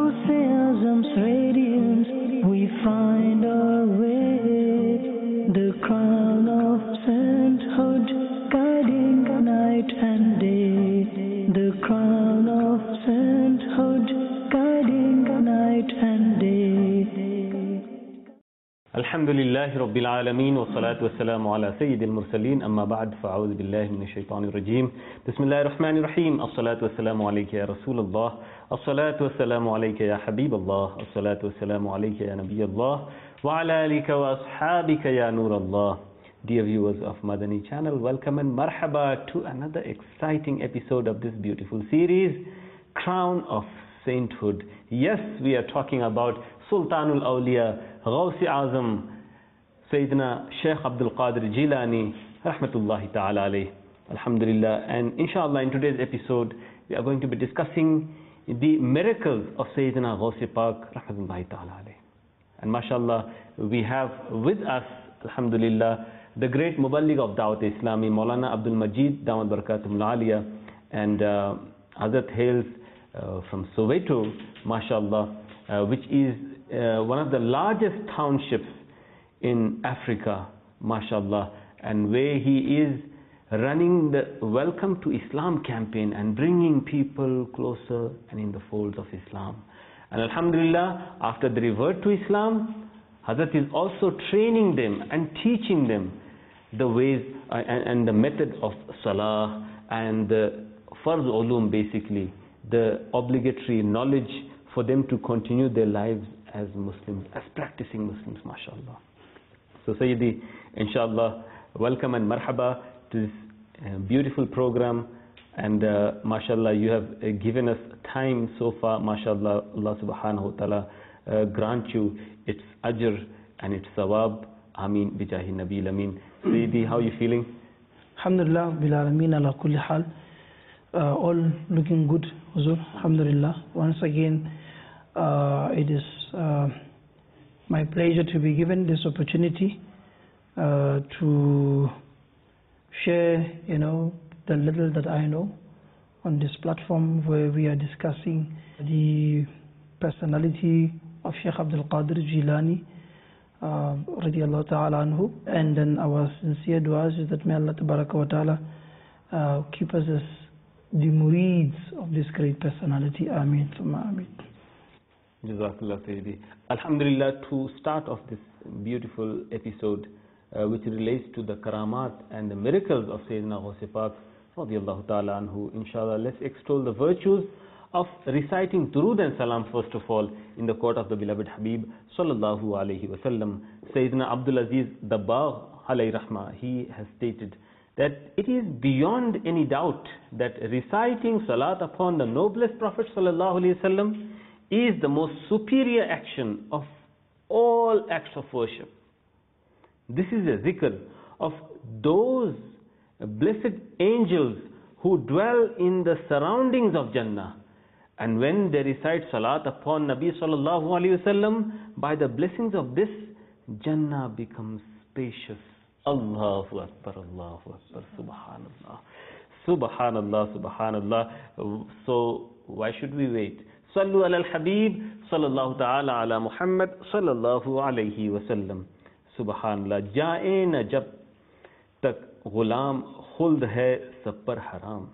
Gauss-e Azam's radiance we find our way, the crown of sainthood guiding night and day, the crown of sainthood guiding night and day. Alhamdulillahi Rabbil Alameen wa salatu wa salamu ala Sayyidil Mursaleen amma ba'd fa'awudhu billahi minash shaitanir rajim. Bismillahir Rahmanir Rahim. As-salatu wa salamu alayka ya Rasulullah. As-salatu wa salamu alayka ya Habiballah. As-salatu wa salamu alayka ya Nabiyallah. Wa ala alika wa ashabika ya Nurallah. Dear viewers of Madani channel, welcome and marhaba to another exciting episode of this beautiful series, Crown of Sainthood. Yes, we are talking about Sultanul Awliya, Gauss-e Azam, Sayyidina Sheikh Abdul Qadir Jilani, Rahmatullahi Ta'ala alayh. Alhamdulillah. And inshallah, in today's episode, we are going to be discussing the miracles of Sayyidina Gauss-e Pak, Rahmatullahi Ta'ala alayh. And mashallah, we have with us, alhamdulillah, the great Muballigh of Dawat Islami, Maulana Abdul Majid Damat Barakatum Al-Aliya, and Hazrat hails from Soweto, mashallah, which is one of the largest townships in Africa, mashallah, and where he is running the Welcome to Islam campaign and bringing people closer and in the folds of Islam. And alhamdulillah, after they revert to Islam, Hazrat is also training them and teaching them the ways and the method of salah and the farz ulum, basically the obligatory knowledge for them to continue their lives as Muslims, as practicing Muslims, mashallah. So Sayyidi, inshallah, welcome and marhaba to this beautiful program, and mashallah, you have given us time so far, mashallah. Allah subhanahu wa ta'ala grant you its ajr and its sawab. Ameen bijahi nabil ameen. Sayyidi, how are you feeling? Alhamdulillah bil alameen ala kulli hal. All looking good, Huzur, alhamdulillah. Once again, it is my pleasure to be given this opportunity to share, the little that I know on this platform where we are discussing the personality of Sheikh Abdul Qadir Jilani, radiallahu ta'ala anhu. And then our sincere du'as is that may Allah tabaraka wa ta'ala keep us as the murids of this great personality. Ameen. Ameen. Jazakallah Sayyidi. Alhamdulillah, to start off this beautiful episode which relates to the karamat and the miracles of Sayyidina Gauss-e Pak radiyallahu ta'ala anhu, inshallah, let's extol the virtues of reciting durood and salam first of all in the court of the beloved Habib sallallahu alayhi wasallam. Sayyidina Abdul Aziz Dabbagh alayhi rahmah, he has stated that it is beyond any doubt that reciting salat upon the noblest Prophet sallallahu alayhi wasallam is the most superior action of all acts of worship. This is a zikr of those blessed angels who dwell in the surroundings of Jannah. And when they recite salat upon Nabi sallallahu alayhi wasallam, by the blessings of this, Jannah becomes spacious. Allahu Akbar, Allahu Akbar, Subhanallah, Subhanallah, Subhanallah. So why should we wait? Sallu ala al-Habib sallallahu ta'ala ala Muhammad sallallahu alayhi wa sallam. Subhanallah. Jaए na jab tak gulam khuld hai sab par haram.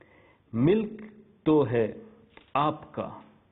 Milk to hai aapka,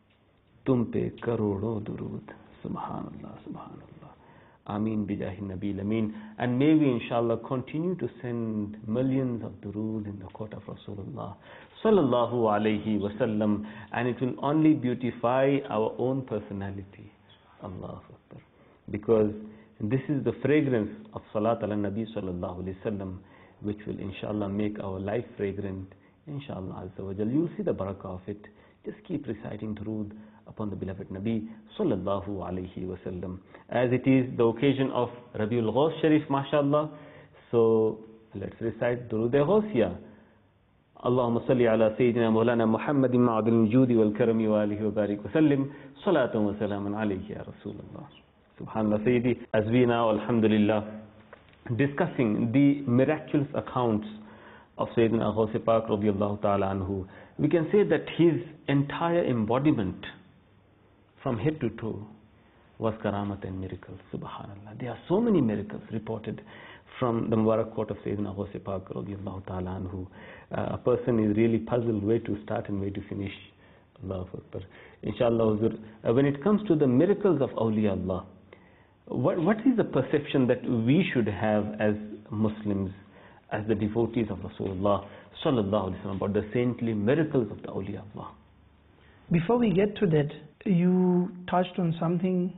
tum pe karodon durood. Subhanallah, Subhanallah. Ameen bijahi nabil ameen. And may we inshallah continue to send millions of durood in the court of Rasulullah sallallahu alayhi wasallam, and it will only beautify our own personality. Allahu Akbar. Because this is the fragrance of salat ala nabi sallallahu alayhi wasallam, which will inshallah make our life fragrant, inshallah azza wa jal. You'll see the barakah of it. Just keep reciting durood upon the beloved Nabi sallallahu alayhi wasallam. As it is the occasion of Rabiul Ghaus Sharif, mashallah, so let's recite durood e-Ghausiyah. Allahumma salli ala Sayyidina Mawlana Muhammadin ma'adil judi wal karami wa alihi wa barik wa sallim. Salatan wa salaman alayhi ya Rasulullah. Subhanallah Sayyidi. As we now, alhamdulillah, discussing the miraculous accounts of Sayyidina Gauss-e Pak radiyallahu ta'ala anhu, we can say that his entire embodiment from head to toe was karamat and miracles. Subhanallah. There are so many miracles reported from the Mubarak quote of Sayyidina Ghaus Pak radiallahu ta'ala anhu. A person is really puzzled where to start and where to finish. Allahu Akbar. Inshallah, Huzur, when it comes to the miracles of awliya Allah, what is the perception that we should have as Muslims, as the devotees of Rasulullah sallallahu alaihi wasallam, about the saintly miracles of the awliya Allah? Before we get to that, you touched on something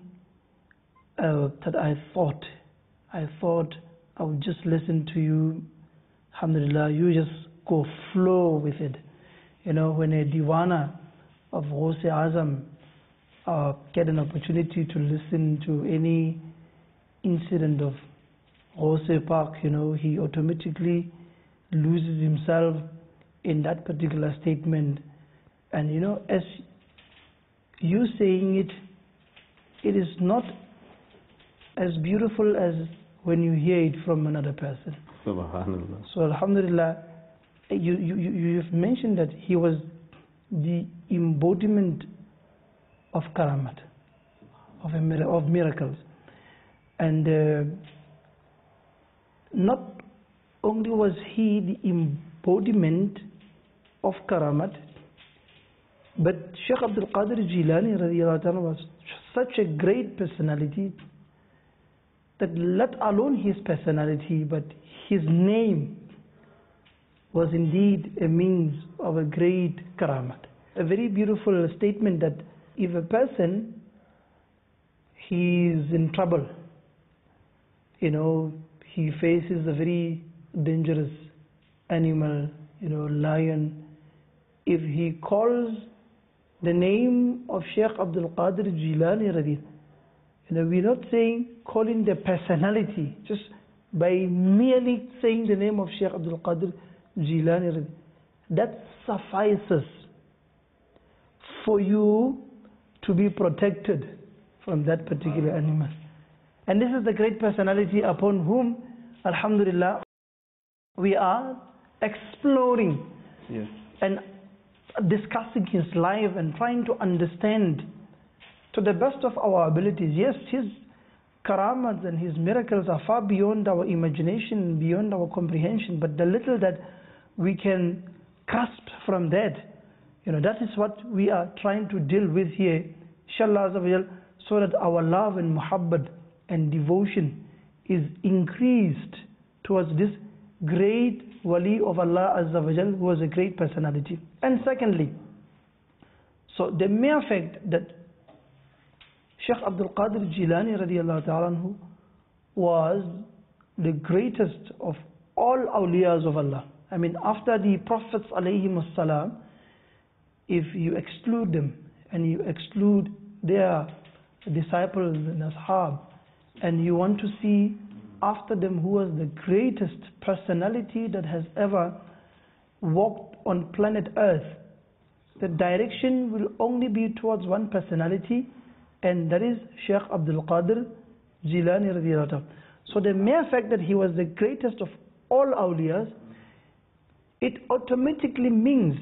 that I thought I would just listen to you. Alhamdulillah, you just go flow with it. You know, when a diwana of Ghaus Azam get an opportunity to listen to any incident of Ghaus Pak, you know, he automatically loses himself in that particular statement. And you know, as you saying it, it is not as beautiful as when you hear it from another person. Subhanallah. So Alhamdulillah, you've mentioned that he was the embodiment of karamat, of miracles. And not only was he the embodiment of karamat, but Shaykh Abdul Qadir Jilani radiallahu anhu was such a great personality that let alone his personality, but his name was indeed a means of a great karamat. A very beautiful statement that if a person, he is in trouble, you know, he faces a very dangerous animal, you know, lion, if he calls the name of Shaykh Abdul Qadir Jilani radiallahu, you know, we're not saying calling the personality, just by merely saying the name of Shaykh Abdul Qadir Jilani, that suffices for you to be protected from that particular animal. And this is the great personality upon whom, alhamdulillah, we are exploring and discussing his life and trying to understand to the best of our abilities. Yes, his karamats and his miracles are far beyond our imagination, beyond our comprehension, but the little that we can grasp from that, you know, that is what we are trying to deal with here, inshallah, so that our love and muhabbat and devotion is increased towards this great wali of Allah Azza wa Jal, who was a great personality. And secondly, so the mere fact that Shaykh Abdul Qadir Jilani radiallahu ta'ala anhu was the greatest of all awliyas of Allah. I mean, after the Prophets alayhimus salam, if you exclude them and you exclude their disciples and ashab, and you want to see after them who was the greatest personality that has ever walked on planet Earth, the direction will only be towards one personality, and that is Shaykh Abdul Qadir Jilani radiallahu anhu. So the mere fact that he was the greatest of all awliyas, it automatically means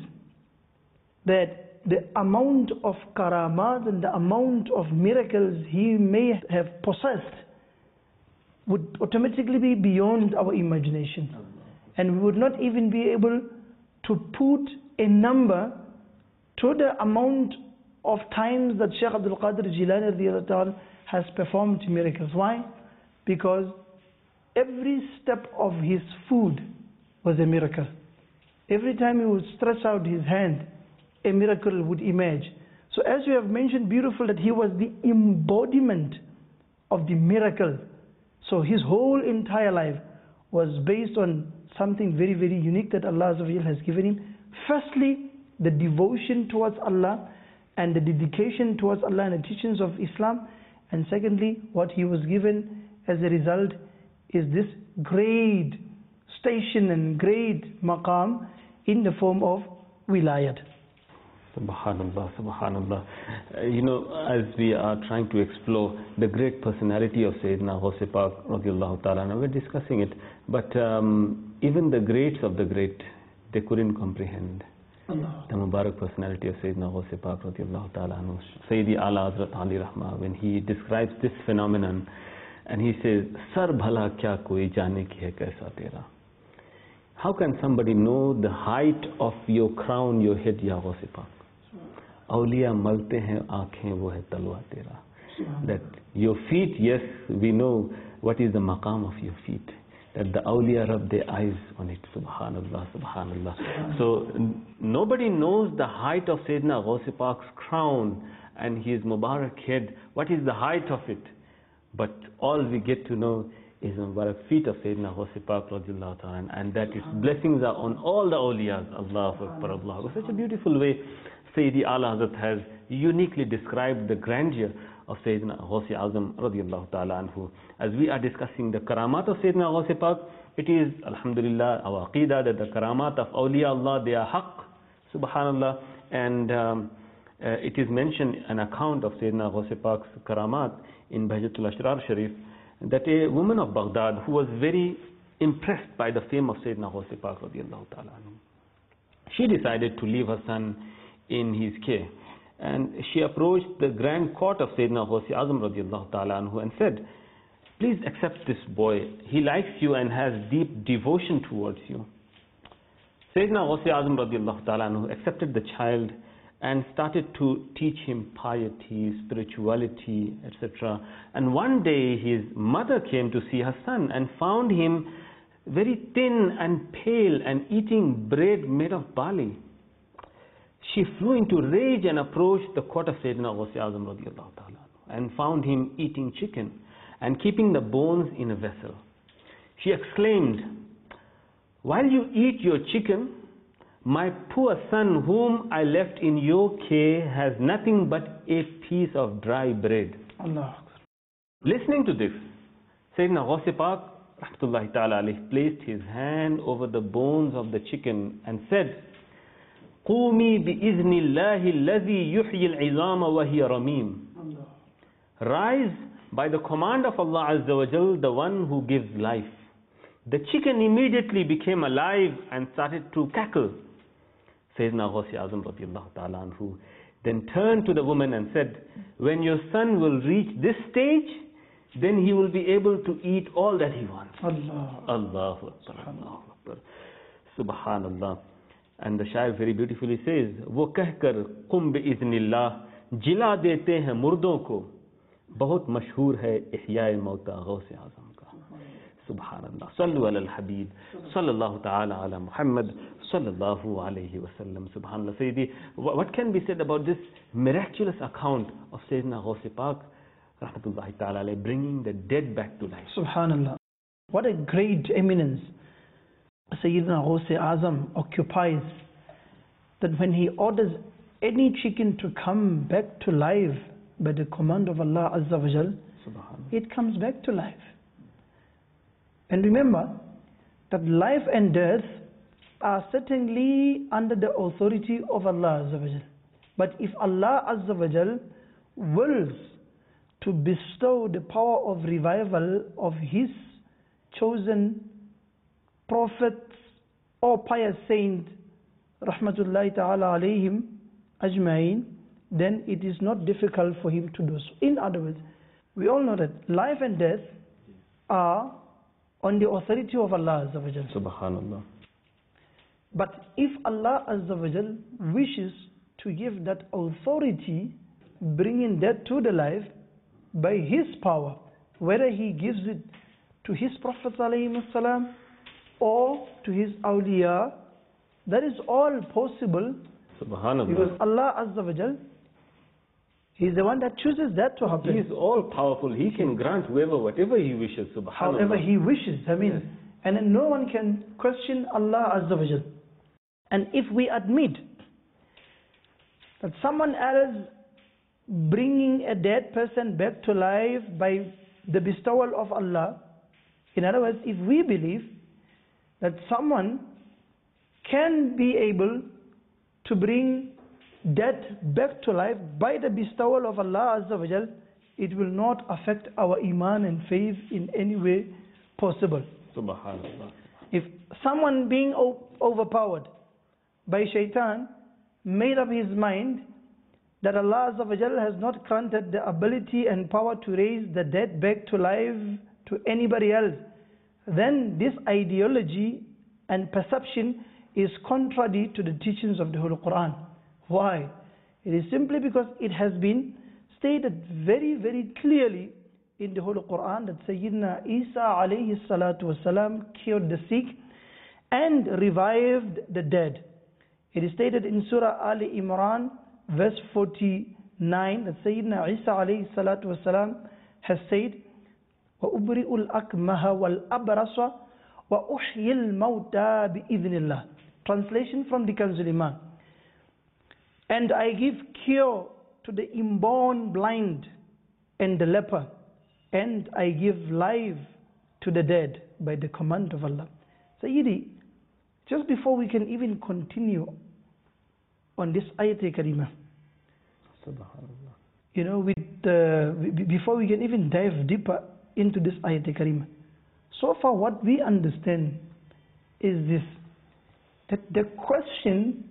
that the amount of karamat and the amount of miracles he may have possessed would automatically be beyond our imagination. And we would not even be able to put a number to the amount of times that Shaykh Abdul Qadir Jilani has performed miracles. Why? Because every step of his food was a miracle. Every time he would stretch out his hand, a miracle would emerge. So as you have mentioned, beautiful, that he was the embodiment of the miracle. So his whole entire life was based on something very, very unique that Allah has given him. Firstly, the devotion towards Allah and the dedication towards Allah and the teachings of Islam. And secondly, what he was given as a result is this great station and great maqam in the form of wilayat. Subhanallah, Subhanallah. You know, as we are trying to explore the great personality of Sayyidina Ghaus Pak radiallahu ta'ala, we're discussing it, but even the greats of the great, they couldn't comprehend the Mubarak personality of Sayyidina Ghaus Pak radiallahu ta'ala anhu, Sayyidi Ala Hazrat Ali Rahma, when he describes this phenomenon, and he says, Sar bhala kya koi jane ki hai kaisa tera. How can somebody know the height of your crown, your head, ya Ghaus Pak? Awliya malte hain aankhein wo hai talwa tera. That your feet, yes, we know what is the maqam of your feet. That the awliya rub their eyes on it. Subhanallah, subhanallah. So nobody knows the height of Sayyidina Ghaus Pak's crown and his Mubarak head. What is the height of it? But all we get to know is the Mubarak feet of Sayyidina Ghaus Pak radiallahu ta'ala, and that its blessings are on all the awliyas. Allahu Akbar, Allahu Akbar. Such a beautiful way Sayyidi Ala Hazrat has uniquely described the grandeur of Sayyidina Ghaus Azam radiallahu ta'ala anhu. As we are discussing the karamat of Sayyidina Ghaus Pak, it is, alhamdulillah, our aqidah that the karamat of awliya Allah, they are haqq, subhanallah, and it is mentioned an account of Sayyidina Ghaus Pak's karamat in Bahjatul Ashrar Sharif, that a woman of Baghdad who was very impressed by the fame of Sayyidina Ghaus Pak radiallahu ta'ala anhu, she decided to leave her son in his care. And she approached the grand court of Sayyidina Ghaus Azam radiallahu ta'ala anhu and said, please accept this boy. He likes you and has deep devotion towards you. Sayyidina Ghaus Azam radiallahu ta'ala anhu accepted the child and started to teach him piety, spirituality, etc. And one day his mother came to see her son and found him very thin and pale and eating bread made of barley. She flew into rage and approached the court of Sayyidina Ghaus Azam radiallahu ta'ala and found him eating chicken and keeping the bones in a vessel. She exclaimed, while you eat your chicken, my poor son whom I left in your care has nothing but a piece of dry bread. Allah. Listening to this, Sayyidina Ghaus Pak rahmatullahi ta'ala alayhi placed his hand over the bones of the chicken and said, قومي بإذن الله الذي يحيي العظام وهي رميم. Rise by the command of Allah Azza wa Jal, the one who gives life. The chicken immediately became alive and started to cackle. Sayyidina Ghaus Azam radiallahu ta'ala anhu then turned to the woman and said, when your son will reach this stage, then he will be able to eat all that he wants. Allah. Allahu Akbar, Allahu Akbar. Subhanallah. And the Shair very beautifully says, वो कहकर कुम बिइज़्निल्लाह जिला देते हैं मुर्दों को, बहुत मशहूर है इह्याए मौता गौस आज़म का. Subhanallah. Sallu ala al-Habib. Sallallahu ta'ala ala Muhammad. Sallallahu alayhi wa sallam. Subhanallah. Sayyidi, what can be said about this miraculous account of Sayyidina Ghaus Pak rahmatullahi ta'ala alayhi, bringing the dead back to life? Subhanallah. What a great eminence Sayyidina Ghaus Azam occupies, that when he orders any chicken to come back to life by the command of Allah Azza wa Jal, it comes back to life. And remember that life and death are certainly under the authority of Allah Azza wa Jal. But if Allah Azza wa Jal wills to bestow the power of revival of His chosen prophets or pious saint, rahmatullahi ta'ala alayhim ajma'in, then it is not difficult for him to do so. In other words, we all know that life and death are on the authority of Allah Azza wa Jal. Subhanallah. But if Allah Azza wa Jal wishes to give that authority, bringing death to the life by His power, whether He gives it to His Prophet alayhi salam or to His awliya, that is all possible. Subhanallah. Because Allah Azza wa Jal, He is the one that chooses that to happen. He is all powerful. He can grant whoever whatever He wishes. Subhanallah. However He wishes. Yes. And then no one can question Allah Azza wa Jal. And if we admit that someone else bringing a dead person back to life by the bestowal of Allah, in other words, if we believe that someone can be able to bring death back to life by the bestowal of Allah Azza wa Jal, it will not affect our iman and faith in any way possible. Subhanallah. If someone being overpowered by shaitan made up his mind that Allah Azza wa Jal has not granted the ability and power to raise the dead back to life to anybody else, then this ideology and perception is contrary to the teachings of the Holy Quran. Why? It is simply because it has been stated very, very clearly in the Holy Quran that Sayyidina Isa alayhi salatu wasalam cured the sick and revived the dead. It is stated in Surah Ali Imran verse 49 that Sayyidina Isa alayhi salatu wasalam has said, وَأُبْرِئُ الْأَكْمَهَ وَالْأَبْرَصَ وَأُحْيِي الْمَوْتَى بِإِذْنِ اللَّهِ. Translation from the Kanzul Iman. And I give cure to the inborn blind and the leper, and I give life to the dead by the command of Allah. Sayyidi, just before we can even continue on this ayat-e-karimah, Subhanallah. you know, before we can even dive deeper into this ayat-e-karimah, so far what we understand is this, that the question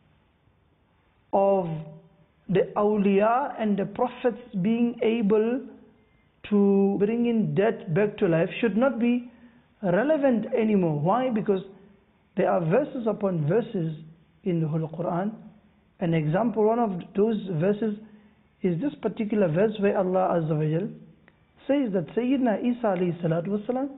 of the awliya and the prophets being able to bring in death back to life should not be relevant anymore. Why? Because there are verses upon verses in the Holy Quran. An example, one of those verses is this particular verse where Allah Azza wa Jal says that Sayyidina Isa alayhi salatu wasalam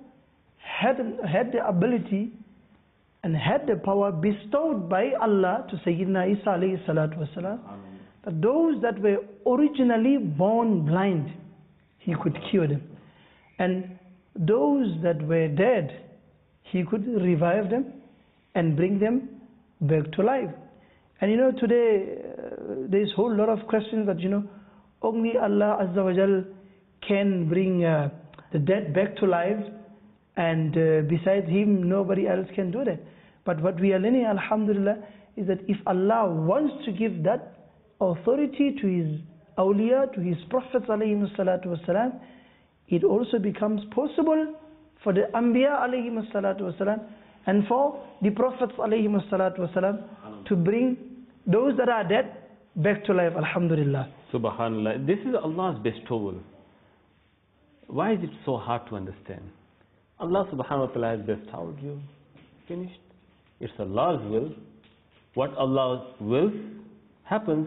had the ability and had the power bestowed by Allah to Sayyidina Isa alayhi salatu wasalam, that those that were originally born blind, He could cure them, and those that were dead, He could revive them and bring them back to life. And you know, today there is a whole lot of questions that, you know, only Allah Azza wa Jal can bring the dead back to life, and besides Him nobody else can do that. But what we are learning, alhamdulillah, is that if Allah wants to give that authority to His awliya, to His prophets alayhi salatu wasalam, it also becomes possible for the anbiya alayhi salatu wasalam and for the prophets alayhi salatu wasalam to bring those that are dead back to life, alhamdulillah. Subhanallah. This is Allah's bestowal. Why is it so hard to understand? Allah subhanahu wa ta'ala has bestowed you. Finished. It's Allah's will. What Allah wills happens.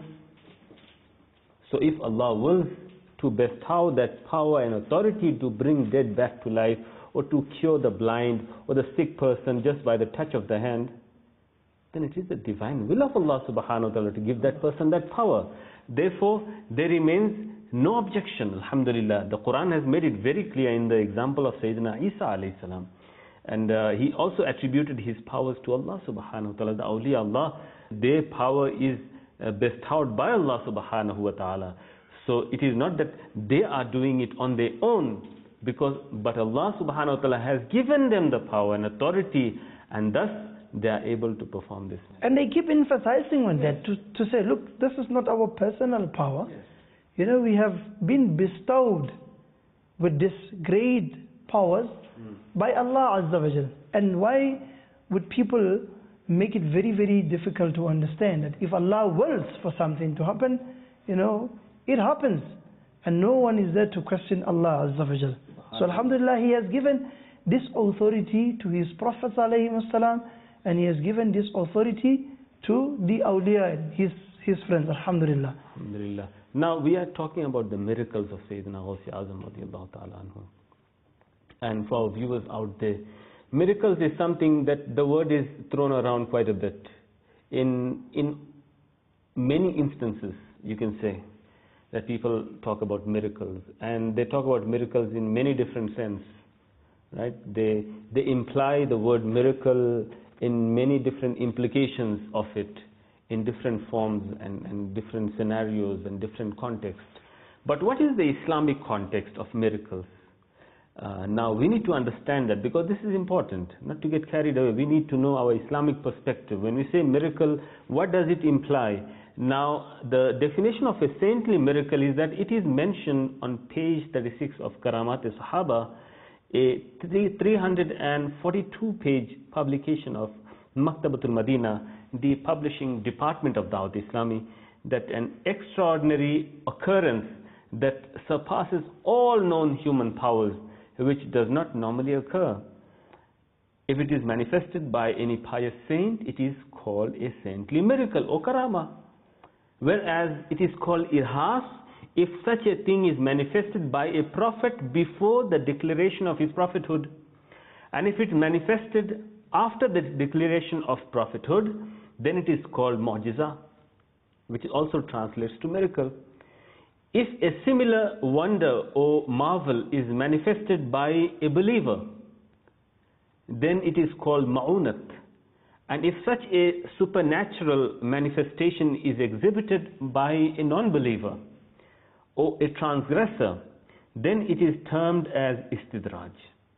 So if Allah wills to bestow that power and authority to bring dead back to life, or to cure the blind or the sick person just by the touch of the hand, then it is the divine will of Allah subhanahu wa ta'ala to give that person that power. Therefore, there remains no objection, alhamdulillah. The Quran has made it very clear in the example of Sayyidina Isa alayhi salam. And he also attributed his powers to Allah subhanahu wa ta'ala. The awliya Allah, their power is bestowed by Allah subhanahu wa ta'ala. So it is not that they are doing it on their own, but Allah subhanahu wa ta'ala has given them the power and authority, and thus they are able to perform this. And they keep emphasizing on that to say, look, this is not our personal power. Yes. You know, we have been bestowed with this great powers by Allah Azza wa Jal. And why would people make it very, very difficult to understand that if Allah wills for something to happen, you know, it happens. And no one is there to question Allah Azza wa Jal. So alhamdulillah, He has given this authority to His prophets alayhi salam, and He has given this authority to the awliya, his friends, alhamdulillah. Alhamdulillah. Now we are talking about the miracles of Sayyidina Ghusi Azam radiyallahu ta'ala anhu. And for our viewers out there, miracles is something that the word is thrown around quite a bit. In many instances, you can say, that people talk about miracles, and they talk about miracles in many different sense, right? They imply the word miracle in many different implications of it, in different forms and different scenarios and different contexts. But what is the Islamic context of miracles? Now we need to understand that, because this is important, not to get carried away. We need to know our Islamic perspective. When we say miracle, what does it imply? Now, the definition of a saintly miracle is that it is mentioned on page 36 of Karamat-e-Sahaba, a 342-page publication of Maktabatul Madina, the publishing department of Dawat Islami that an extraordinary occurrence that surpasses all known human powers, which does not normally occur. If it is manifested by any pious saint, it is called a saintly miracle or karama. Whereas it is called irhas if such a thing is manifested by a prophet before the declaration of his prophethood. And if it manifested after the declaration of prophethood, then it is called mu'jiza, which also translates to miracle. If a similar wonder or marvel is manifested by a believer, then it is called ma'unat. And if such a supernatural manifestation is exhibited by a non-believer or a transgressor, then it is termed as istidraj.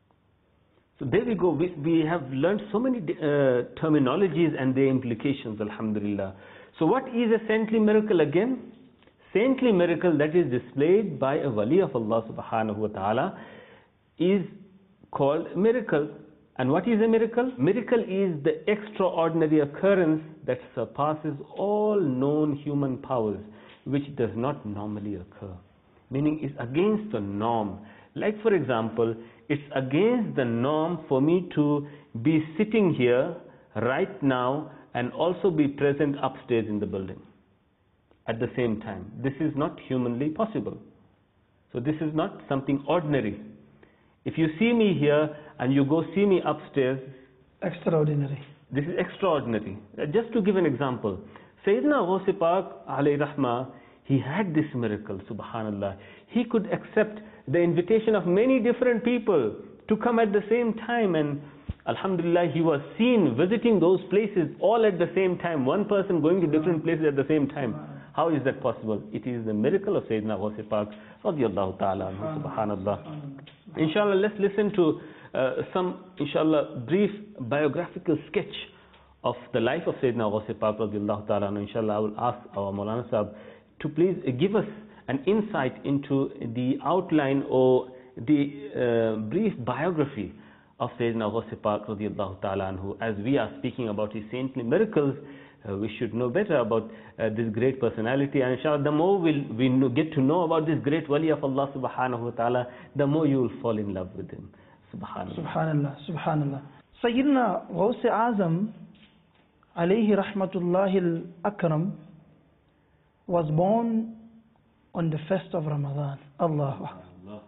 So there we go. We have learned so many terminologies and their implications, alhamdulillah. So what is a saintly miracle again? Saintly miracle that is displayed by a wali of Allah subhanahu wa ta'ala is called miracle. And what is a miracle? Miracle is the extraordinary occurrence that surpasses all known human powers, which does not normally occur. Meaning it's against the norm. Like for example, it's against the norm for me to be sitting here right now and also be present upstairs in the building at the same time. This is not humanly possible. So this is not something ordinary. If you see me here and you go see me upstairs, extraordinary. This is extraordinary. Just to give an example, Sayyidina Ghaus Pak alayhi rahmah, he had this miracle, subhanallah. He could accept the invitation of many different people to come at the same time, and alhamdulillah, he was seen visiting those places all at the same time, one person going to different places at the same time. How is that possible? It is the miracle of Sayyidina Ghaus Pak radiyallahu ta'ala anhu, subhanallah. Inshallah, let's listen to some, inshallah, brief biographical sketch of the life of Sayyidina Ghaus Pak radiyallahu ta'ala anhu. Inshallah, I will ask our Maulana Sahib to please give us an insight into the outline or the brief biography of Sayyidina Ghaus Pak radiyallahu ta'ala anhu. As we are speaking about his saintly miracles, we should know better about this great personality, and inshallah the more we get to know about this great wali of Allah subhanahu wa ta'ala, the more you will fall in love with him. Subhanallah. Subhanallah, subhanallah. Sayyidina Ghaus Azam alayhi rahmatullahi al-akram was born on the 1st of Ramadan. Allahu Akbar.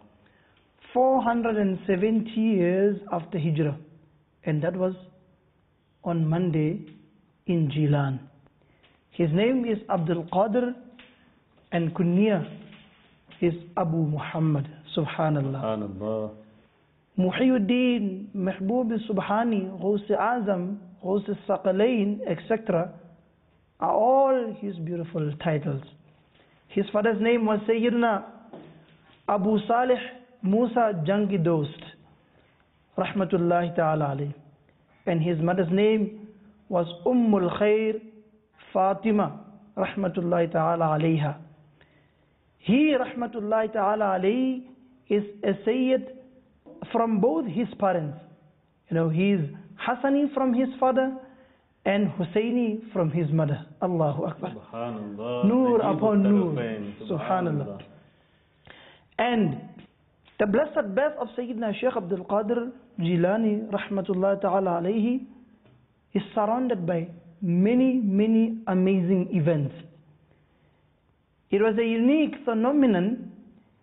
470 years after Hijrah, and that was on Monday in Jilan. His name is Abdul Qadir and kunya is Abu Muhammad. Subhanallah. Subhanallah. Muhyiddin, Mahbub Subhani, Ghaus Azam, Ghaus Saqalain, etc. are all his beautiful titles. His father's name was Sayyidina Abu Salih Musa Jangi Dost, rahmatullahi ta'ala alayh. And his mother's name was Ummul Khair Fatima, rahmatullahi ta'ala alayha. He, rahmatullahi ta'ala alayhi, is a Sayyid from both his parents. You know, he is Hassani from his father and Husseini from his mother. Allahu Akbar. Subhanallah. Noor upon Noor. Subhanallah. And the blessed birth of Sayyidina Shaykh Abdul Qadir Jilani, rahmatullahi ta'ala alayhi, is surrounded by many, many amazing events. It was a unique phenomenon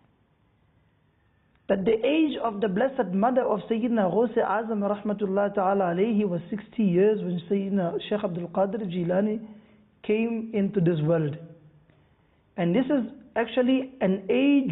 that the age of the blessed mother of Sayyidina Ghaus Azam rahmatullahi ta'ala alayhi was 60 years when Sayyidina Shaykh Abdul Qadir Jilani came into this world. And this is actually an age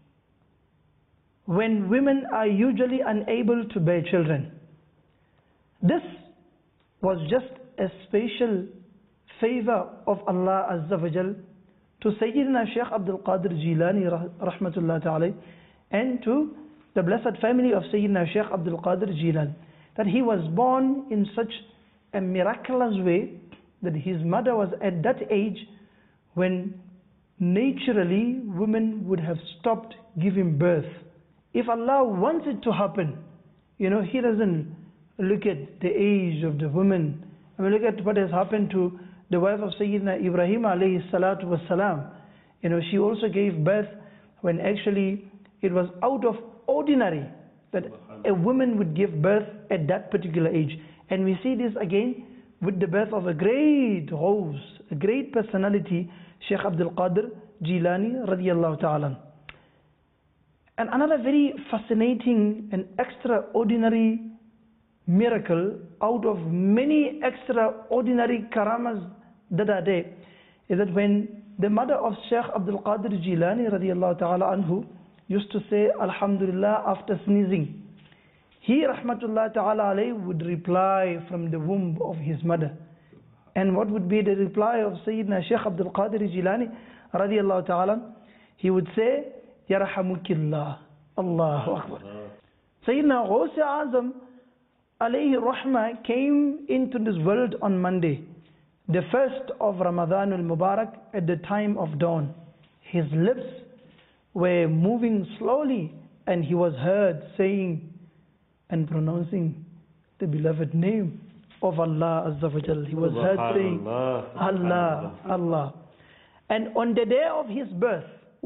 when women are usually unable to bear children. This was just a special favor of Allah Azza wa Jal to Sayyidina Shaykh Abdul Qadir Jilani rahmatullahi ta'ala and to the blessed family of Sayyidina Shaykh Abdul Qadir Jilani, that he was born in such a miraculous way that his mother was at that age when naturally women would have stopped giving birth. If Allah wants it to happen, you know, He doesn't look at the age of the woman I mean, look at what has happened to the wife of Sayyidina Ibrahim alayhi salatu wasalam. You know, she also gave birth when actually it was out of ordinary that a woman would give birth at that particular age. And we see this again with the birth of a great host, a great personality, Sheikh Abdul Qadir Jilani radiyallahu ta'ala. And another very fascinating and extraordinary miracle out of many extraordinary karamas that are there is that when the mother of Sheikh Abdul Qadir Jilani radiyallahu ta'ala anhu used to say Alhamdulillah after sneezing, he rahmatullah ta'ala alayhi would reply from the womb of his mother. And what would be the reply of Sayyidina Sheikh Abdul Qadir Jilani radiyallahu ta'ala? He would say, Yarhamukillah, Allahu Akbar. Sayyidina Ghaus Azam alayhi rahmah came into this world on Monday, the 1st of Ramadan al-Mubarak at the time of dawn. His lips were moving slowly and he was heard saying and pronouncing the beloved name of Allah Azza wa Jal. He was heard saying Allah, Allah. And on the day of his birth,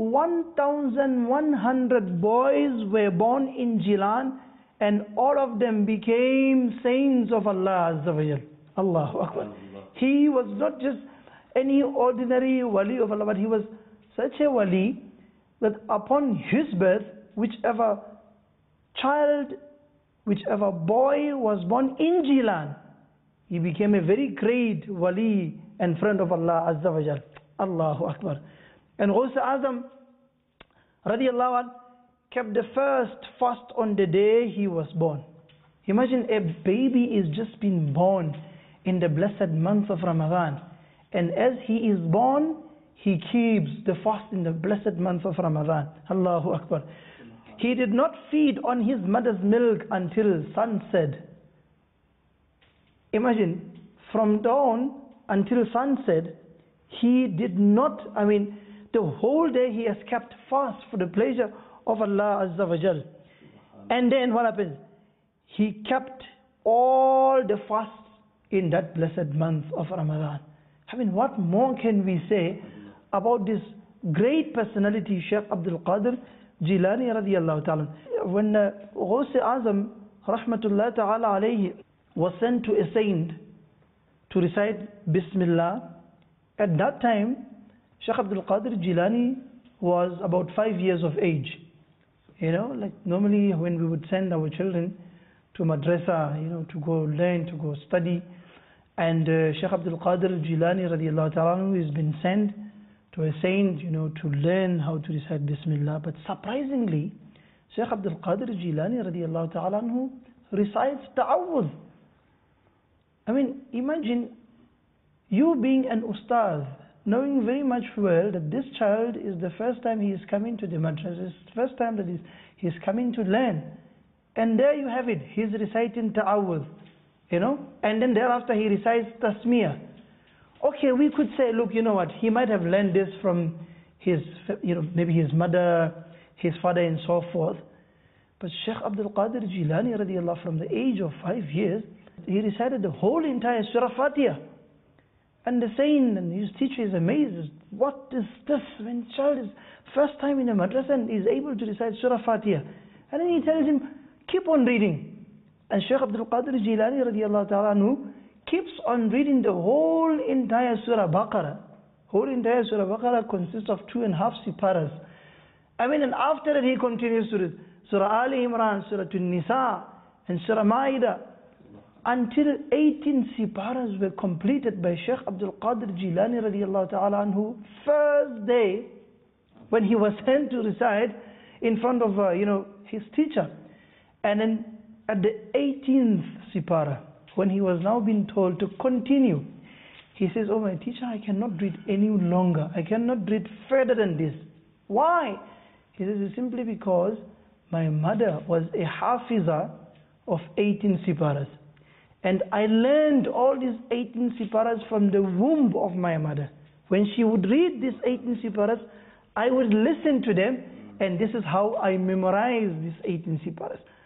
1,100 boys were born in Jilan, and all of them became saints of Allah Azza wa Jal. Allahu Akbar. He was not just any ordinary wali of Allah, but he was such a wali that upon his birth, whichever child, whichever boy was born in Jilan, he became a very great wali and friend of Allah Azza wa Jal. Allahu Akbar. And Ghaus Azam radiyallahu anh kept the first fast on the day he was born. Imagine a baby is just been born in the blessed month of Ramadan, and as he is born, he keeps the fast in the blessed month of Ramadan. Allahu Akbar. He did not feed on his mother's milk until sunset. Imagine, from dawn until sunset, he did not, the whole day he has kept fast for the pleasure of Allah Azza wa Jal. And then what happens? He kept all the fasts in that blessed month of Ramadan. What more can we say about this great personality, Sheikh Abdul Qadir Jilani radiyallahu ta'ala? When Ghaus Azam rahmatullah ta'ala alayhi was sent to a saint to recite Bismillah, at that time Sheikh Abdul Qadir Jilani was about 5 years of age. Like normally when we would send our children to madrasa, to go learn, to go study, and Sheikh Abdul Qadir Jilani radiyallahu ta'ala has been sent to a saint, to learn how to recite Bismillah. But surprisingly, Sheikh Abdul Qadir Jilani radiyallahu ta'ala recites Ta'awudh. Imagine you being an ustaz, knowing very much well that this child is the first time he is coming to the madrasa, it's the first time that he is coming to learn. And there you have it, he is reciting Ta'awudh, and then thereafter he recites Tasmiyah. Okay, we could say, look, you know what, he might have learned this from his, maybe his mother, his father and so forth. But Sheikh Abdul Qadir Jilani radiyallahu, from the age of 5 years, he recited the whole entire Surah Fatiha. And the saint and his teacher is amazed. What is this? When child is first time in a madrasa and is able to recite Surah Fatiha. And then he tells him, keep on reading. And Sheikh Abdul Qadir Jilani radiyallahu ta'ala anhu keeps on reading the whole entire Surah Baqarah. Whole entire Surah Baqarah consists of 2.5 siparas. And after that he continues to read Surah Ali Imran, Surah An-Nisa, and Surah Ma'idah, until 18 siparas were completed by Sheikh Abdul Qadir Jilani radiyallahu ta'ala anhu, first day when he was sent to recite in front of his teacher. And then at the 18th sipara, when he was now being told to continue, he says, oh my teacher, I cannot read any longer, I cannot read further than this. Why? He says, it's simply because my mother was a hafiza of 18 siparas. And I learned all these 18 siparas from the womb of my mother. When she would read these 18 siparas, I would listen to them, and this is how I memorized these 18 siparas.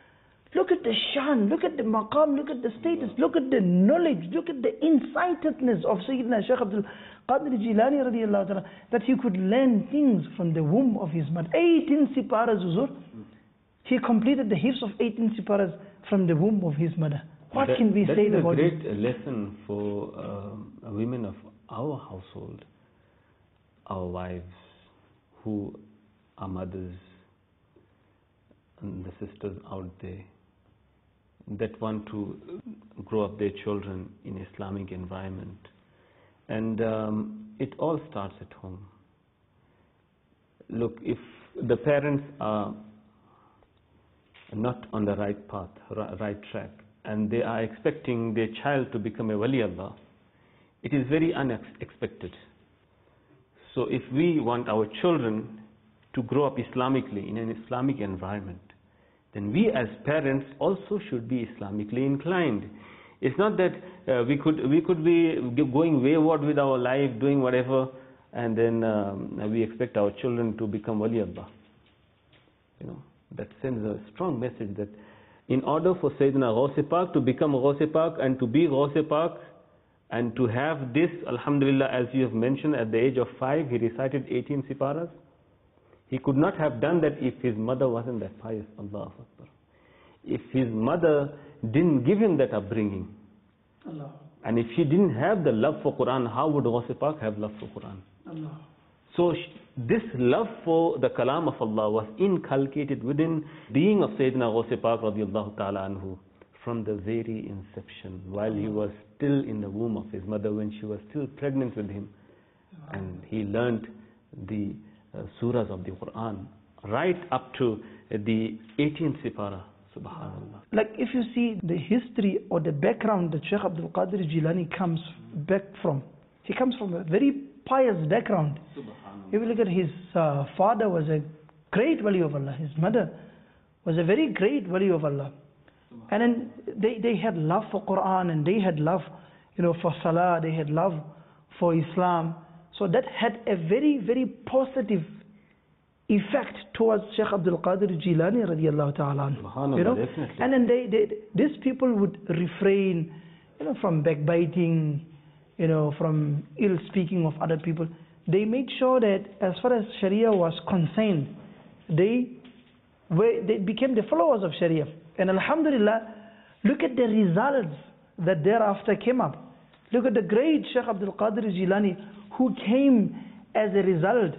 Look at the shan, look at the maqam, look at the status, look at the knowledge, look at the insightedness of Sayyidina Shaykh Abdul Qadir Jilani radiallahu ta'ala, that he could learn things from the womb of his mother. 18 siparas, Huzur. He completed the hifz of 18 siparas from the womb of his mother. What can we say about it? That is a great lesson for women of our household, our wives who are mothers and the sisters out there that want to grow up their children in Islamic environment. And it all starts at home. Look, if the parents are not on the right path, right track, and they are expecting their child to become a wali Allah, it is very unexpected. So if we want our children to grow up Islamically in an Islamic environment, then we as parents also should be Islamically inclined. It's not that we could be going wayward with our life, doing whatever, and then we expect our children to become wali Allah. You know, that sends a strong message that in order for Sayyidina Ghaus Pak to become Ghaus Pak and to be Ghaus Pak and to have this, alhamdulillah, as you have mentioned, at the age of 5 he recited 18 siparas. He could not have done that if his mother wasn't that pious. Allahu Akbar. If his mother didn't give him that upbringing, Allah. And if she didn't have the love for Quran, how would Ghaus Pak have love for Quran? Allah. So this love for the Kalam of Allah was inculcated within being of Sayyidina Ghaus Pak radiallahu ta'ala anhu from the very inception, while he was still in the womb of his mother, when she was still pregnant with him. And he learned the surahs of the Quran right up to the 18th sipara. Subhanallah. Like if you see the history or the background that Shaykh Abdul Qadir Jilani comes back from, he comes from a very pious background. If you look at his father was a great wali of Allah, his mother was a very great wali of Allah, and then they had love for Quran, and they had love, you know, for Salah, they had love for Islam. So that had a very, very positive effect towards Shaykh Abdul Qadir Jilani radiallahu ta'ala. You know? Definitely. And then these people would refrain, you know, from backbiting, you know, from ill speaking of other people. They made sure that as far as Sharia was concerned, they became the followers of Sharia. And alhamdulillah, look at the results that thereafter came up. Look at the great Shaykh Abdul Qadir Jilani, who came as a result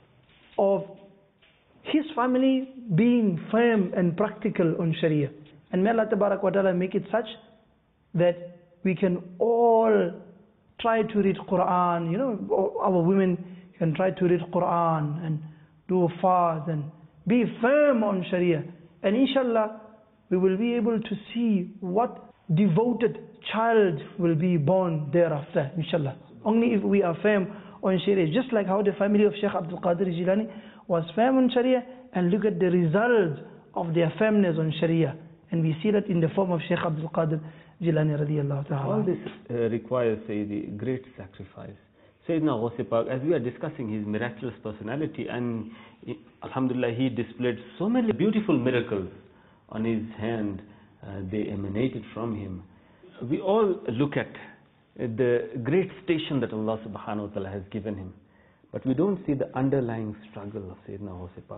of his family being firm and practical on Sharia. And may Allah Tabarak wa Ta'ala make it such that we can all try to read Quran, you know, our women can try to read Quran and do fast and be firm on Sharia. And inshallah, we will be able to see what devoted child will be born thereafter, inshallah. Only if we are firm on Sharia, just like how the family of Shaykh Abdul Qadir Jilani was firm on Sharia, and look at the results of their firmness on Sharia. And we see that in the form of Shaykh Abdul Qadir Jilani radiallahu ta'ala. All this requires, Sayyidi, great sacrifice. Sayyidina Ghaus Pak, as we are discussing his miraculous personality, and alhamdulillah, he displayed so many beautiful miracles on his hand, they emanated from him. We all look at the great station that Allah subhanahu wa ta'ala has given him, but we don't see the underlying struggle of Sayyidina Ghaus Pak.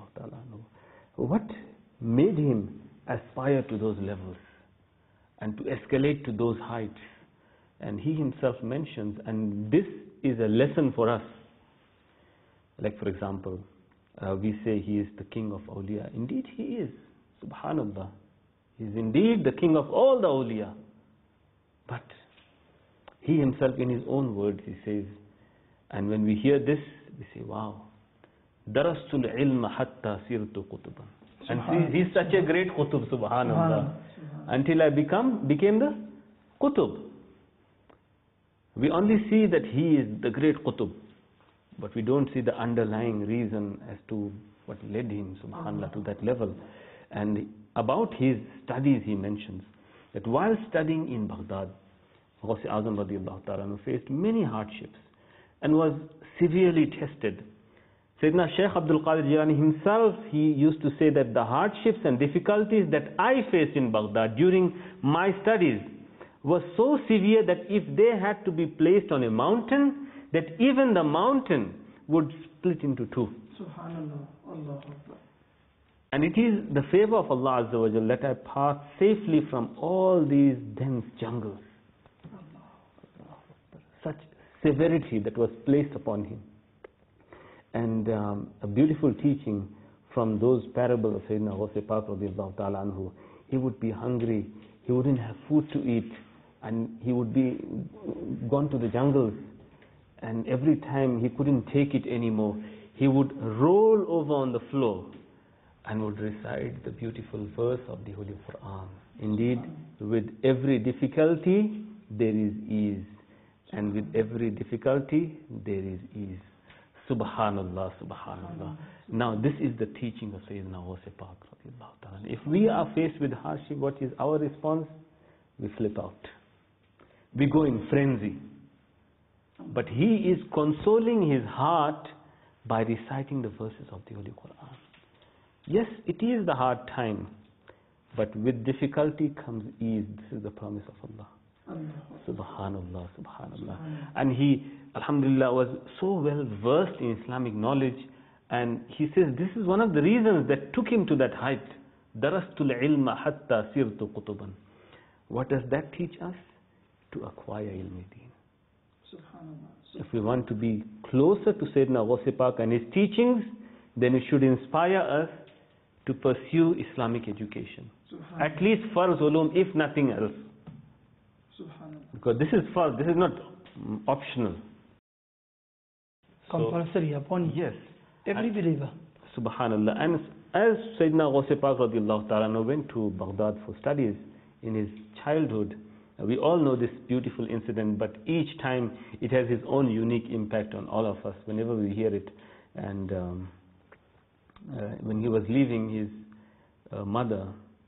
What made him aspire to those levels and to escalate to those heights? And he himself mentions, and this is a lesson for us. Like for example, we say he is the king of awliya. Indeed he is, subhanallah. He is indeed the king of all the awliya. But he himself, in his own words, he says, and when we hear this, we say, wow, darastul ilma hatta sirtu qutuban. And he is such a great qutub, subhanallah. Until I became the qutub. We only see that he is the great qutub, but we don't see the underlying reason as to what led him, subhanallah, to that level. And about his studies, he mentions that while studying in Baghdad, Ghaus Azam radiallahu ta'ala faced many hardships and was severely tested. Sayyidina Shaykh Abdul Qadir Jilani himself, he used to say that the hardships and difficulties that I faced in Baghdad during my studies was so severe that if they had to be placed on a mountain, that even the mountain would split into two. Subhanallah. Allah Akbar. And it is the favor of Allah Azza wa Jal that I passed safely from all these dense jungles. Such severity that was placed upon him. And a beautiful teaching from those parables of Sayyidina Ghaus Pak radiallahu ta'ala anhu. He would be hungry, he wouldn't have food to eat, and he would be gone to the jungles, and every time he couldn't take it anymore, he would roll over on the floor and would recite the beautiful verse of the Holy Quran. Indeed, with every difficulty there is ease, and with every difficulty there is ease. Subhanallah, Subhanallah. Now this is the teaching of Sayyidina Ghaus Pak radiallahu ta'ala. If we are faced with hardship, what is our response? We flip out. We go in frenzy. But he is consoling his heart by reciting the verses of the Holy Quran. Yes, it is the hard time, but with difficulty comes ease. This is the promise of Allah. Subhanallah, Subhanallah. And he, alhamdulillah, was so well versed in Islamic knowledge, and he says this is one of the reasons that took him to that height. Darastul ilma hatta sirtu qutuban. What does that teach us? To acquire ilm deen. If we want to be closer to Sayyidina Ghaus Pak and his teachings, then it should inspire us to pursue Islamic education. At least farz ulum, if nothing else. Because this is farz, this is not optional. Compulsory upon Yes. every believer. Subhanallah. And as Sayyidina Ghaus Pak radiallahu ta'ala went to Baghdad for studies in his childhood, we all know this beautiful incident, but each time it has its own unique impact on all of us whenever we hear it. And when he was leaving, his mother,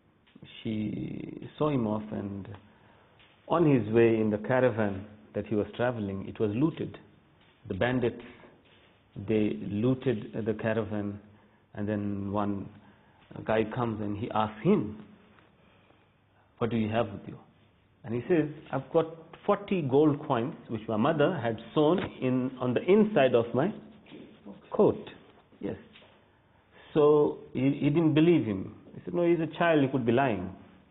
she saw him off, and on his way in the caravan that he was traveling, it was looted. The bandits, they looted the caravan, and then one guy comes and he asks him, "What do you have with you?" And he says, "I've got 40 gold coins which my mother had sewn on the inside of my coat." Yes. So he didn't believe him. He said, "No, he's a child, he could be lying."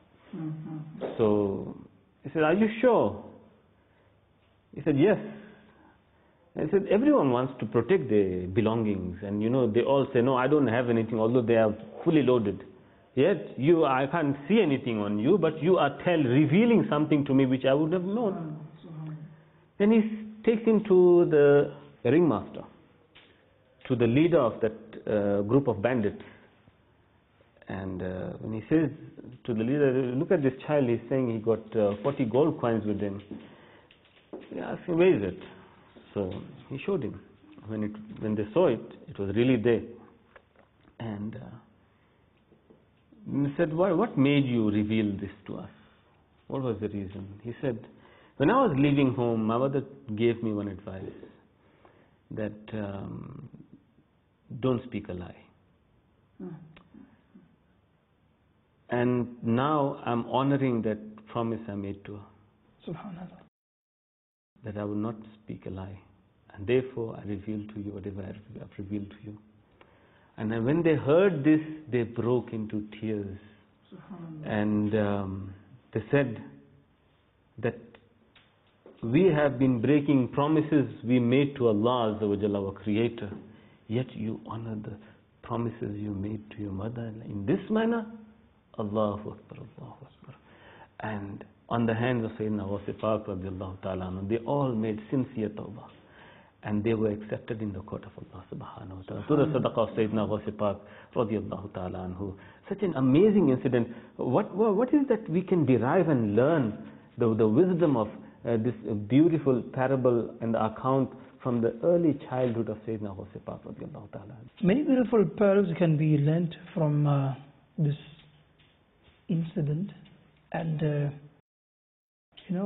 So he said, "Are you sure?" He said, "Yes." And he said, "Everyone wants to protect their belongings, and they all say, 'No, I don't have anything,' although they are fully loaded. Yet I can't see anything on you, but you are revealing something to me which I would have known." Then he takes him to the ringmaster, to the leader of that group of bandits. And when he says to the leader, "Look at this child, he's saying he got 40 gold coins with him." He asked him, "Where is it?" So he showed him. When they saw it, it was really there. And he said, "What made you reveal this to us? What was the reason?" He said, "When I was leaving home, my mother gave me one advice, that don't speak a lie. And now I'm honoring that promise I made to her, Subhanallah. that I will not speak a lie. And therefore I reveal to you whatever I've revealed to you." And then when they heard this, they broke into tears. And they said that we have been breaking promises we made to Allah Azza wa Jalla, our Creator, yet you honor the promises you made to your mother in this manner. Allahu Akbar, Allahu Akbar. And on the hands of Sayyidina Ghaus Pak radiallahu ta'ala anhu, they all made sincere tawbah, and they were accepted in the court of Allah subhanahu wa ta'ala, to the sadaqah of Sayyidina Ghaus Pak radiallahu ta'ala anhu. Such an amazing incident. What is that we can derive and learn the wisdom of this beautiful parable and the account from the early childhood of Sayyidina Ghaus Pak radiallahu ta'ala anhu? Many beautiful pearls can be learnt from this incident. And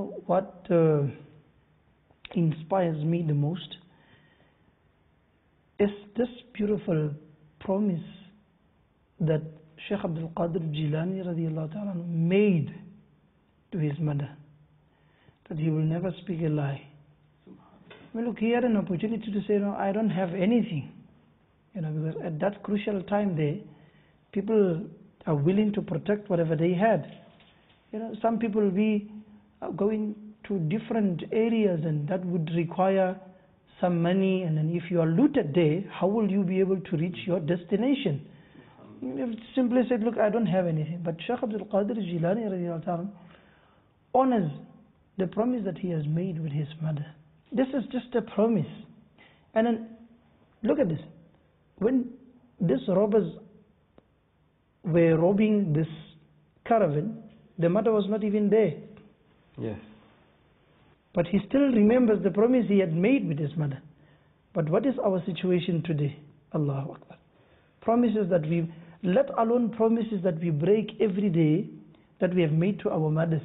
what inspires me the most is this beautiful promise that Shaykh Abdul Qadir Jilani radiallahu ta'ala made to his mother, that he will never speak a lie. I mean, look, he had an opportunity to say, no, I don't have anything. Because at that crucial time there, people are willing to protect whatever they had. Some people will be going to different areas, and that would require some money, and then if you are looted there, how will you be able to reach your destination? You simply said, look, I don't have anything. But Shaykh Abdul Qadir Jilani radiallahu ta'ala honors the promise that he has made with his mother. This is just a promise. And then, look at this. When these robbers were robbing this caravan, the mother was not even there. Yes. But he still remembers the promise he had made with his mother. But what is our situation today? Allahu Akbar. Promises that we, let alone promises that we break every day, that we have made to our mothers.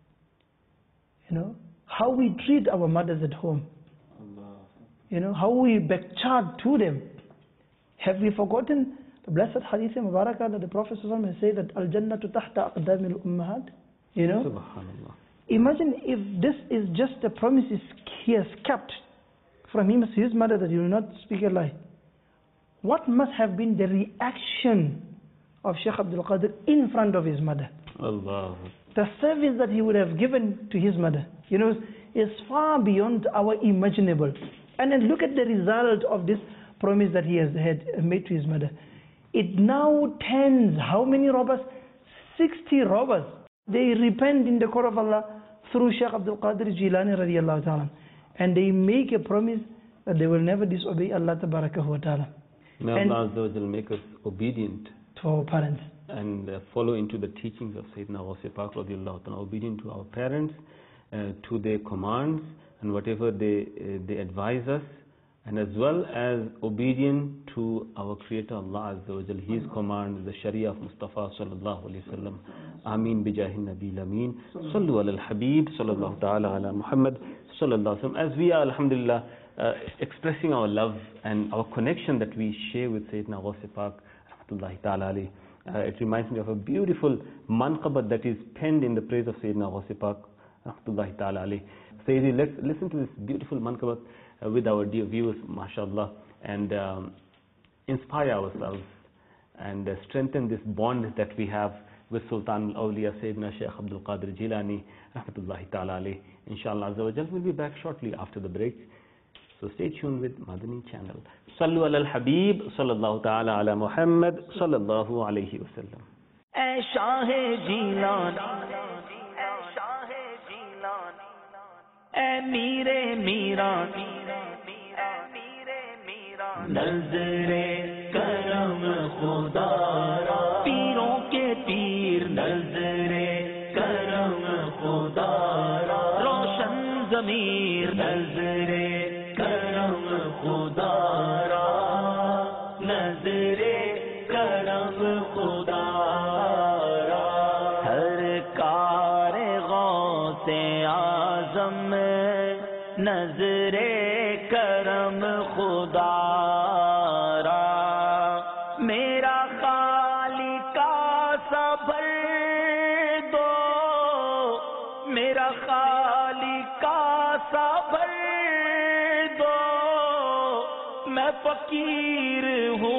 How we treat our mothers at home. How we backchat to them. Have we forgotten the blessed hadith Mubarakah that the Prophet has said that Al-Jannatu tahta aqdamil ummahat? Subhanallah. Imagine if this is just a promise he has kept from his mother, that he will not speak a lie. What must have been the reaction of Shaykh Abdul Qadir in front of his mother? Allah. The service that he would have given to his mother, is far beyond our imaginable. And then look at the result of this promise that he has had made to his mother. It now turns how many robbers? 60 robbers. They repent in the court of Allah through Shaykh Abdul Qadir Jilani radiallahu ta'ala. And they make a promise that they will never disobey Allah tabarakahu wa ta'ala. May Allah Azza wa Jal make us obedient to our parents. And follow into the teachings of Sayyidina Ghaus Pak radiallahu ta'ala, obedient to our parents, to their commands and whatever they advise us, and as well as obedient to our Creator Allah Azza wa Jal, His commands, the Sharia of Mustafa sallallahu alayhi wa sallam. Ameen bijahi Nabil Ameen. Sallu ala al-Habib sallallahu ta'ala ala Muhammad sallallahu alayhi wa sallam. As we are, alhamdulillah, expressing our love and our connection that we share with Sayyidina Ghaus Pak rahmatullahi ta'ala alayhi. It reminds me of a beautiful manqabat that is penned in the praise of Sayyidina Ghaus Pak rahmatullahi ta'ala alayhi. Sayyidi, let's listen to this beautiful manqabat with our dear viewers, mashallah, and inspire ourselves and strengthen this bond that we have with Sultan al-Awliya Sayyidina Shaykh Abdul Qadir Jilani rahmatullahi ta'ala alayhi. Inshallah Azza wa Jal, we'll be back shortly after the break. So stay tuned with Madani channel. Sallu ala al-Habib sallallahu ta'ala ala Muhammad sallallahu alayhi wa sallam. Ay Shah-e Jilan, ay Mire Miran, nazre karam Khuda ra, peeron ke peer, nazre karam Khuda ra, roshan zamir, nazre karam Khuda ra, nazre karam Khuda ra, har kaare Ghaus-e Azam, nazre karam Khuda ra, mera Khaliqa sa bhar do, mera Khaliqa sa bhar do, main fakir hu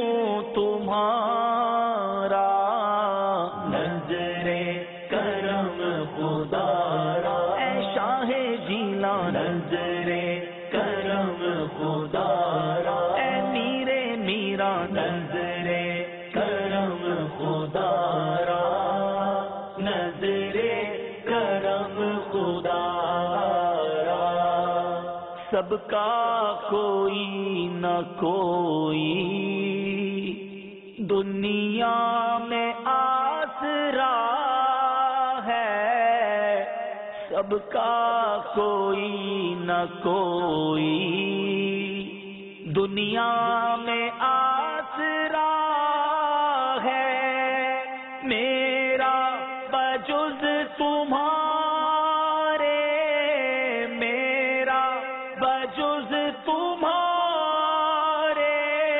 tumhara, nazre karam Khuda ra, ay Shah-e Jilan, nazre karam Khuda ra, ay Mire Miran, nazre karam Khuda ra, nazre karam Khuda ra, sabka koi na koi दुनिया में आसरा है, सबका कोई न कोई दुनिया में आसरा है, मेरा बजुज तुम्हारे, मेरा बजुज तुम्हारे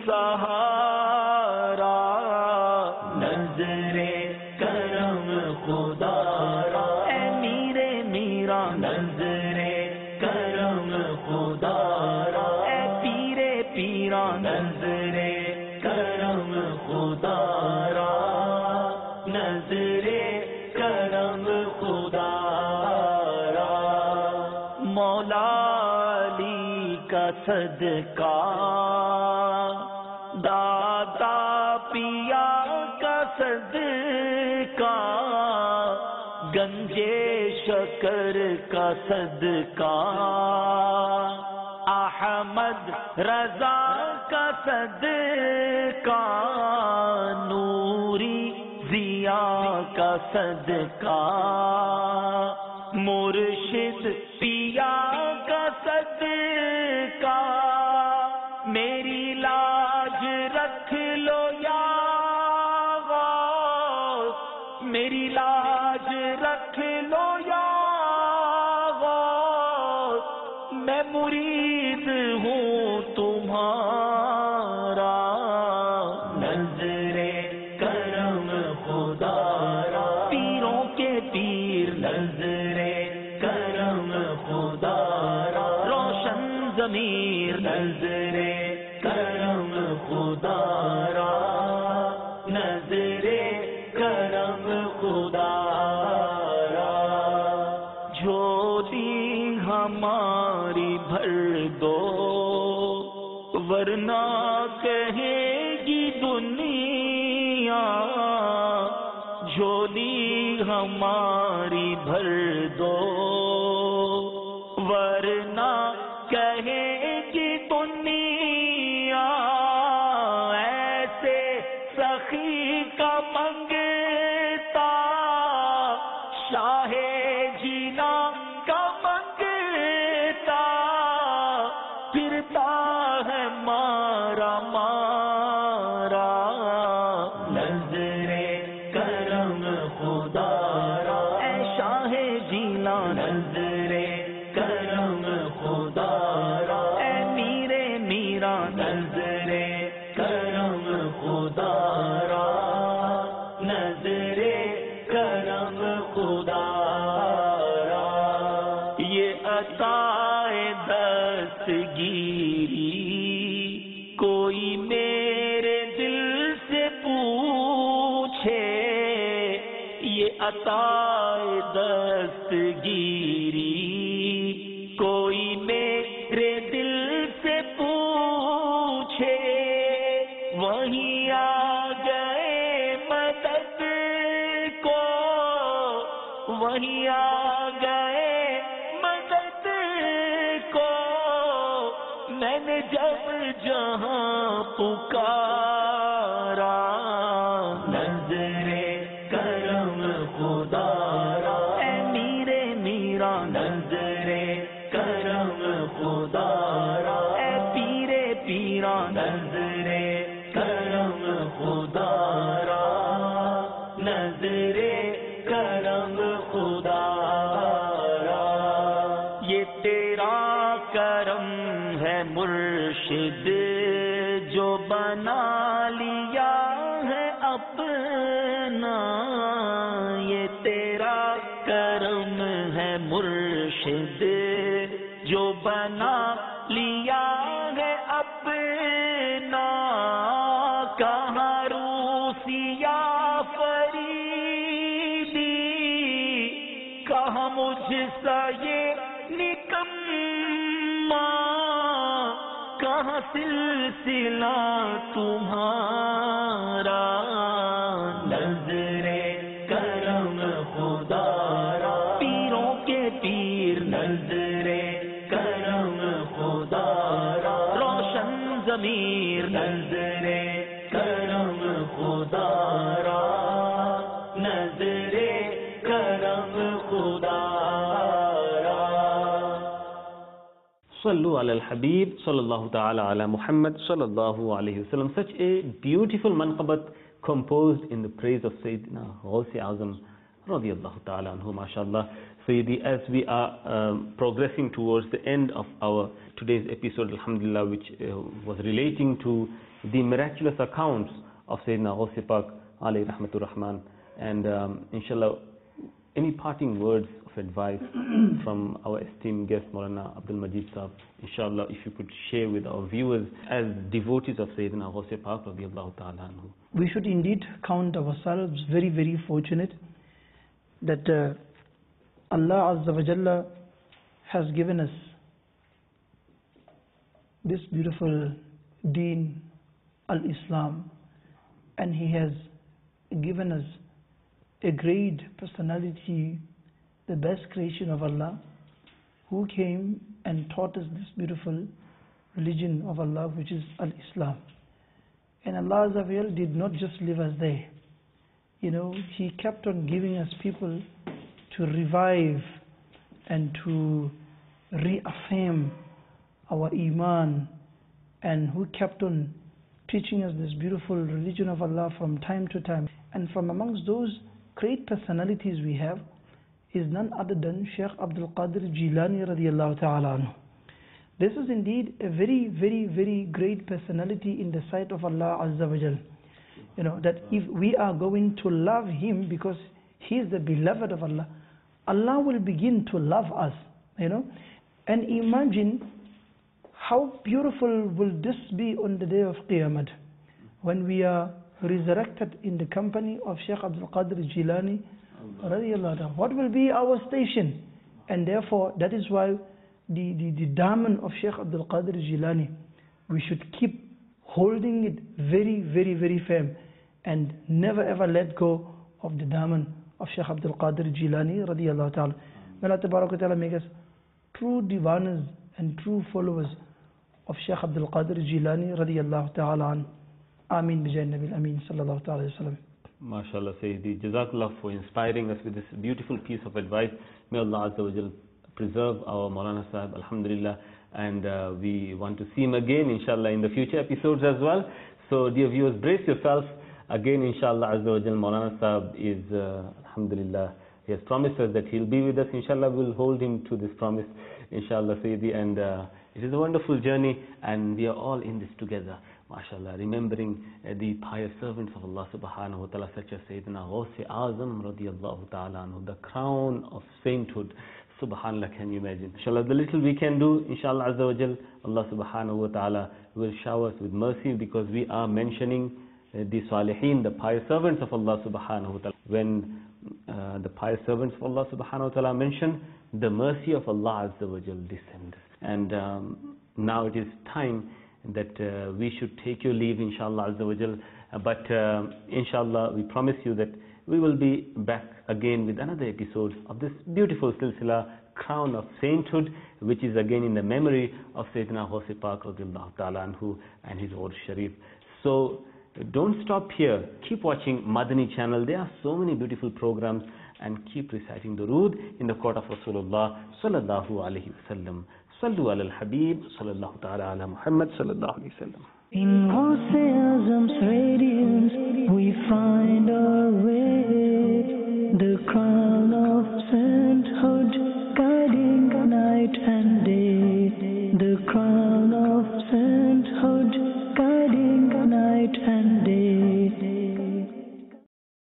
سہارا نظر کرم خدا را اے میرے میرا نظر کرم خدا را اے پیرے پیرا نظر کرم خدا را نظر کرم خدا را مولا علی کا صدقہ دادا پیا کا صدقہ گنجے شکر کا صدقہ احمد رضا کا صدقہ نوری ضیا کا صدقہ مرشد پیا کا صدقہ میری لاج رکھ لو یا غوث میری لاج رکھ لو یا غوث میں مرید ہوں تمہارا نظر کرم خدا را پیروں کے پیر نظر کرم خدا را روشن ضمیر نظر کرم خدا را نظر کرم خدا را جھولی ہماری بھر دو ورنہ کہے گی دنیا جھولی ہماری بھر دو ورنہ کہے گی دنیا ایسے سخی کا منگتا شاہ جینا کا منگتا پھرتا ہے مارا مارا نظر کرم خدا را اے شاہ جینا نظر کرم خدا را اے میرے میرا نظر کرم خدا را نظر کرم خدا را یہ عطا دستگیری کوئی میرے دل سے پوچھے یہ عطا دستگیری کوئی میرے دل سے پوچھے وہیں آ گئے مدد کو وہیں آ گئے مدد کو میں نے جب جہاں پکارا نظر کرم خدا را اے میرے میرا نظر کرم خدا را اے پیرے پیرا نظر کرم خدا را نظر کرم خدا را یہ تیرا کرم ہے مرشد جو بنا لیا ہے اپنا یہ تیرا کرم ہے مرشد جو بنا لیا ہے اپنا کہاں روسیا فریدی کہاں مجھ سا یہ نکما کہاں سلسلہ تمہارا نظر کرم خدا را پیروں کے پیر نظر کرم خدا را روشن ضمیر نظر کرم خدا را نظر کرم خدا را Sallu ala al-Habib sallallahu ta'ala ala Muhammad sallallahu alayhi wa sallam. Such a beautiful manqabat composed in the praise of Sayyidina Ghaus-e Azam radiyallahu ta'ala anhu, mashallah. Sayyidi, as we are progressing towards the end of our today's episode, alhamdulillah, which was relating to the miraculous accounts of Sayyidina Ghaus Pak alayhi rahmatur rahman, and inshallah, any parting words of advice from our esteemed guest Maulana Abdul Majid Sahab, inshallah, if you could share with our viewers as devotees of Sayyidina Ghaus Pak radiyallahu ta'ala anhu. We should indeed count ourselves very, very fortunate that Allah Azza wa Jalla has given us this beautiful deen, al-Islam, and He has given us a great personality, the best creation of Allah, who came and taught us this beautiful religion of Allah, which is al-Islam. And Allah Azza wa Jalla did not just leave us there. You know, He kept on giving us people to revive and to reaffirm our iman, and who kept on teaching us this beautiful religion of Allah from time to time. And from amongst those great personalities we have is none other than Sheikh Abdul Qadir Jilani radiyallahu ta'ala anhu. This is indeed a very, very, very great personality in the sight of Allah Azza wa Jal. You know, that if we are going to love him because he is the beloved of Allah, Allah will begin to love us, you know. And imagine how beautiful will this be on the day of Qiyamah, when we are resurrected in the company of Sheikh Abdul Qadir Jilani radiyallahu ta'ala. What will be our station? And therefore, that is why the daman of Sheikh Abdul Qadir Jilani, we should keep holding it very, very, very firm and never ever let go of the daman of Sheikh Abdul Qadir Jilani radiyallahu ta'ala. May Allah tabarak wa ta'ala make us true divanas and true followers of Sheikh Abdul Qadir Jilani radiyallahu ta'ala an. Ameen bijay Nabil Ameen sallallahu ta'ala wa sallam. MashaAllah Sayyidi, Jazakallah for inspiring us with this beautiful piece of advice. May Allah Azza wa Jal preserve our Maulana Sahib, alhamdulillah, and we want to see him again inshallah in the future episodes as well. So dear viewers, brace yourself again inshallah Azza wa Jal. Maulana Sahib is alhamdulillah, he has promised us that he'll be with us, inshallah. We'll hold him to this promise inshallah Sayyidi, and it is a wonderful journey and we are all in this together, mashallah, remembering the pious servants of Allah subhanahu wa ta'ala, such as Sayyidina Ghaus Azam radiyallahu ta'ala anhu, the crown of sainthood. Subhanallah, can you imagine? Inshallah, the little we can do, inshallah Azza wa Jal, Allah subhanahu wa ta'ala will shower us with mercy, because we are mentioning the Salihin, the pious servants of Allah subhanahu wa ta'ala. When the pious servants of Allah subhanahu wa ta'ala mention, the mercy of Allah Azza wa Jal descends. And now it is time that we should take your leave inshallah Azza wa Jal. But inshallah, we promise you that we will be back again with another episode of this beautiful silsila, Crown of Sainthood, which is again in the memory of Sayyidina Ghaus Pak radiyallahu ta'ala anhu and his Urus Sharif. So don't stop here. Keep watching Madani channel. There are so many beautiful programs, and keep reciting Durood in the court of Rasulullah sallallahu alayhi wa sallam. Sallu ala al-Habib sallallahu ta'ala ala Muhammad sallallahu alayhi wa sallam.